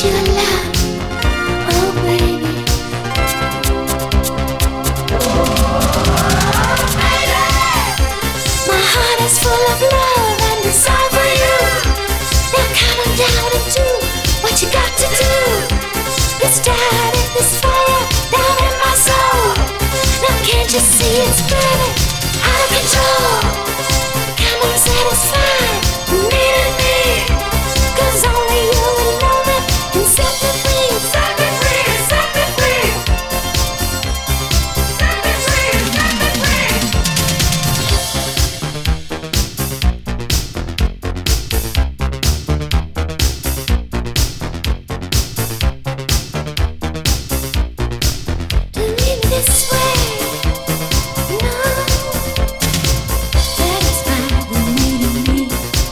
your love, oh baby. My heart is full of love and desire for you. Now come on down and do what you got to do. You started this fire down in my soul. Now can't you see it's burning out of control? Come on, satisfy me to me, 'cause only you alone can set me free. Set me free, set me free. Set me free, set me free. Don't leave me this way, no. Satisfy the need of me.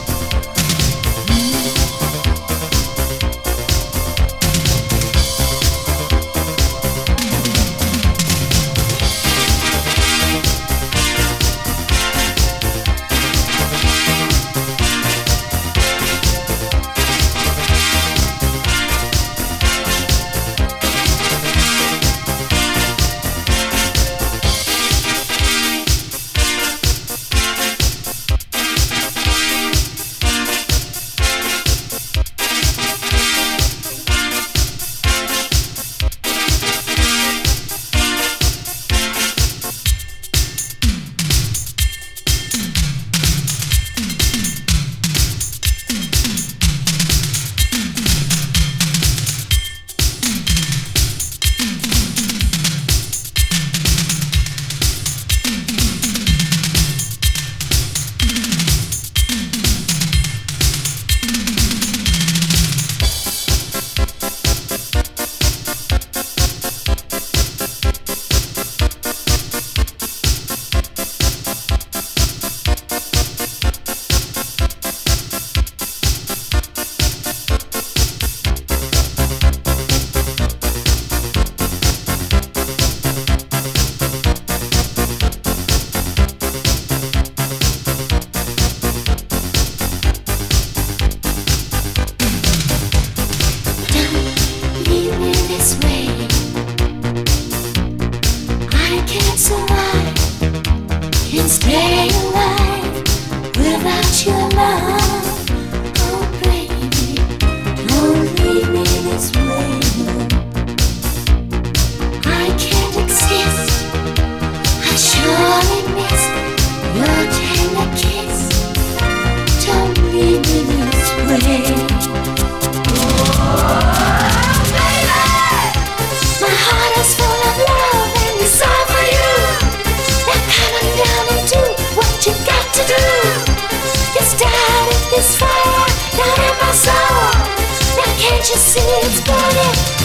Don't leave me this way. I can't survive, can't stay alive without your love. Oh baby, don't leave me this way. I can't exist, I surely miss your tender kiss. Don't leave me this way. My heart is full of love and desire for you. Now come on down and do what you got to do. You started this fire down in my soul. Now can't you see it's burning